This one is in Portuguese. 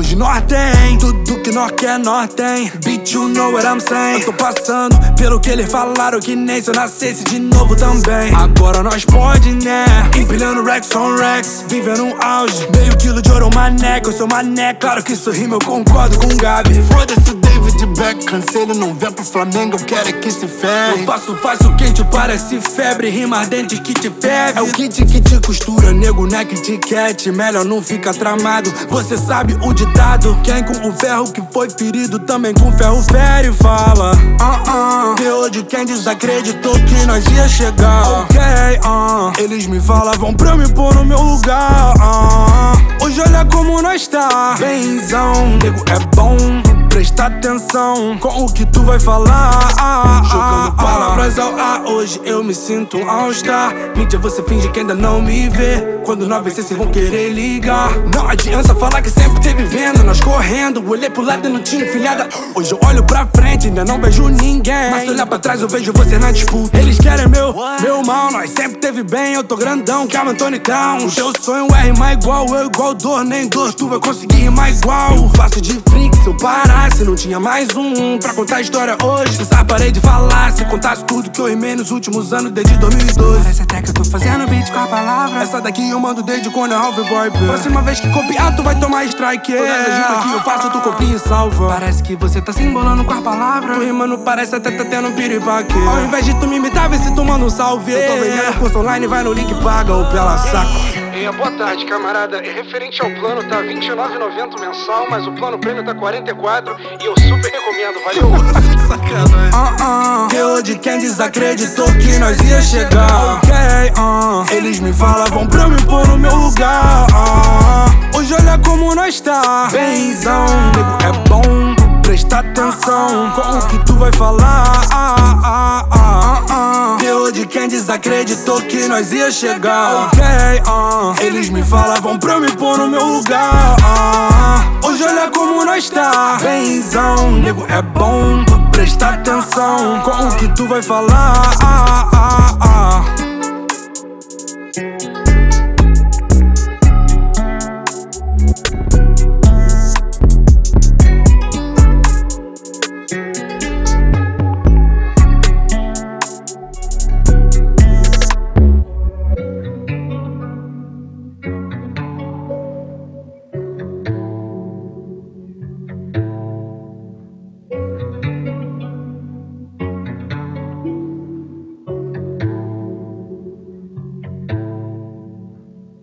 hoje nós tem tudo que nós quer, nós tem. Bitch, you know what I'm saying. Eu tô passando pelo que eles falaram, que nem se eu nascesse de novo também. Agora nós pode, né? Empilhando racks on racks, vivendo um auge. Meio quilo de ouro, mané, eu sou mané. Claro que isso rima, eu concordo com o Gabi. Foda-se o David Beckham, se ele não vem pro Flamengo, eu quero é que se ferre. Eu faço quente, parece febre, rima ardente que te ferve. É o kit que te costura, nego, né, que te quete. Melhor não fica tramado, você sabe o ditado. Quem com o ferro que foi ferido, também com ferro fere. Fala, teor de quem desacreditou que nós ia chegar. Ok, eles me falavam pra eu me pôr no meu lugar. Hoje olha como nós tá, benzão. Nego é bom, presta atenção com o que tu vai falar. Jogando palavras ao ar, hoje eu me sinto um all-star. Mídia, você finge que ainda não me vê. Quando nós vencer, cês vão querer ligar. Não adianta falar que sempre teve vendo. Nós correndo, olhei pro lado e não tinha filhada. Hoje eu olho pra frente, ainda não vejo ninguém. Mas se olhar pra trás, eu vejo você na disputa. Eles querem meu mal, nós sempre teve bem. Eu tô grandão, Calma Anthony Town. O teu sonho é rimar igual eu, igual dor, nem dor. Tu vai conseguir rimar igual. Eu faço de freak, se eu parasse, não tinha mais um pra contar a história hoje. Pensar, parei de falar, se contasse tudo que eu rimei nos últimos anos, desde 2012. Parece até que eu tô fazendo beat com a palavra. Essa daqui eu mando desde quando é Half Boy. Próxima vez que copiar, tu vai tomar strike. Todas as rimas que eu faço, tu copia e salva. Parece que você tá se embolando com a palavra. Tu rimando parece até tá tendo um piripaque. Ao invés de tu me imitar, vê se tu manda um salve. Eu tô vendendo curso online, vai no link, paga ou pela saco. Boa tarde, camarada. Referente ao plano, tá R$29,90 mensal, mas o plano prêmio tá 44 e eu super recomendo, valeu? Sacanagem. Teor de quem desacreditou que nós ia chegar. Ok, eles me falavam pra eu me pôr no meu lugar. Hoje olha como nós tá, benzão. Nego é bom, presta atenção com o que tu vai falar. Teor de quem desacreditou que nós ia chegar. Ok, eles me falavam pra eu me pôr no meu lugar. Hoje olha como nós tá, benzão. Nego é bom, presta atenção com o que tu vai falar.